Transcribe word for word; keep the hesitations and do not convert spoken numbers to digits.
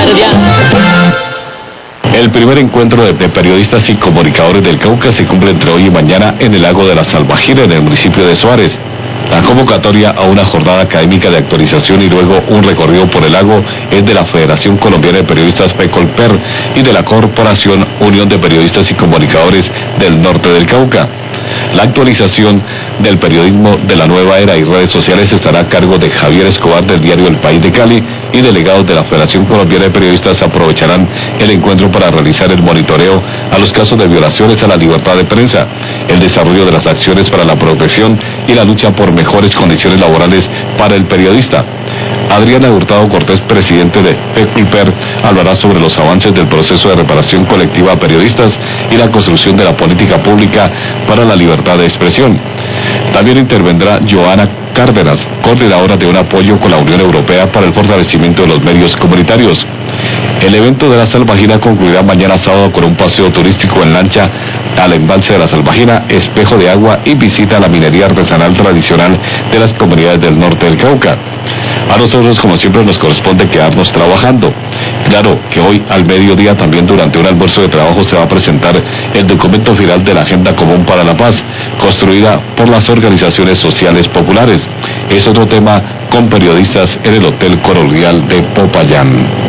Guardia. El primer encuentro de, de periodistas y comunicadores del Cauca se cumple entre hoy y mañana en el lago de la Salvajira, en el municipio de Suárez. La convocatoria a una jornada académica de actualización y luego un recorrido por el lago es de la Federación Colombiana de Periodistas FECOLPER y de la Corporación Unión de Periodistas y Comunicadores del Norte del Cauca. La actualización del periodismo de la nueva era y redes sociales estará a cargo de Javier Escobar del diario El País de Cali, y delegados de la Federación Colombiana de Periodistas aprovecharán el encuentro para realizar el monitoreo a los casos de violaciones a la libertad de prensa, el desarrollo de las acciones para la protección y la lucha por mejores condiciones laborales para el periodista. Adriana Hurtado Cortés, presidente de FECOLPER, hablará sobre los avances del proceso de reparación colectiva a periodistas y la construcción de la política pública para la libertad de expresión. También intervendrá Joana Cárdenas, coordinadora de un apoyo con la Unión Europea para el fortalecimiento de los medios comunitarios. El evento de la Salvajina concluirá mañana sábado con un paseo turístico en lancha al embalse de la Salvajina, espejo de agua y visita a la minería artesanal tradicional de las comunidades del norte del Cauca. A nosotros, como siempre, nos corresponde quedarnos trabajando. Claro que hoy al mediodía, también durante un almuerzo de trabajo, se va a presentar el documento final de la Agenda Común para la Paz, construida por las organizaciones sociales populares. Es otro tema con periodistas en el Hotel Colonial de Popayán.